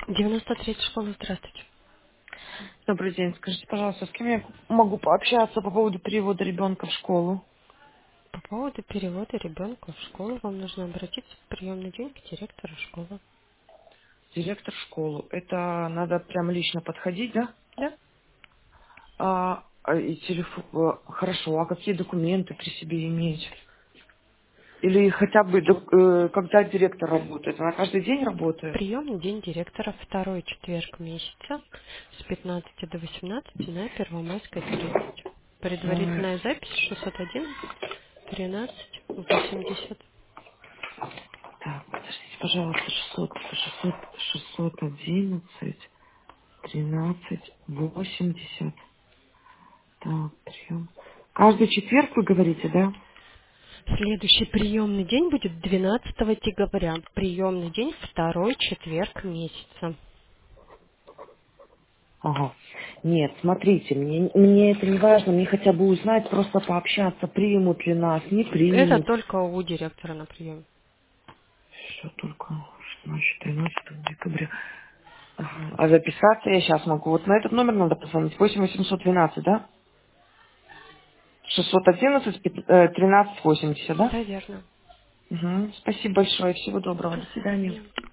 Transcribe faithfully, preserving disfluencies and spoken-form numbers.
девяносто третья школа, здравствуйте. Добрый день. Скажите, пожалуйста, с кем я могу пообщаться по поводу перевода ребенка в школу? По поводу перевода ребенка в школу вам нужно обратиться в приемный день к директору школы. Директор в школу. Это надо прям лично подходить, да? Да? А, а, и телефон. Хорошо. А какие документы при себе иметь? Или хотя бы док- э, когда директор работает? Она каждый день работает? Приемный день директора второй четверг месяца с пятнадцати до восемнадцати на Первомайской тридцать. Ой, Предварительная запись шестьсот одиннадцать тринадцать восемьдесят. так, подождите, пожалуйста, шестьсот, шестьсот, шестьсот одиннадцать, тринадцать, восемьдесят. Так, прием. Каждый четверг вы говорите, да? Следующий приемный день будет двенадцатого декабря. Приемный день второй четверг месяца. Ага. Нет, смотрите, мне, мне это не важно, мне хотя бы узнать, просто пообщаться, примут ли нас, не Это примут. только у директора на приеме. Все только шестнадцатого-тринадцатого декабря. Ага. А записаться я сейчас могу. Вот на этот номер надо позвонить. восемь восемьсот двенадцать, да? шестьсот одиннадцать, тринадцать восемьдесят, да? Да, верно. Угу. Спасибо большое. Всего доброго. До До свидания. свидания.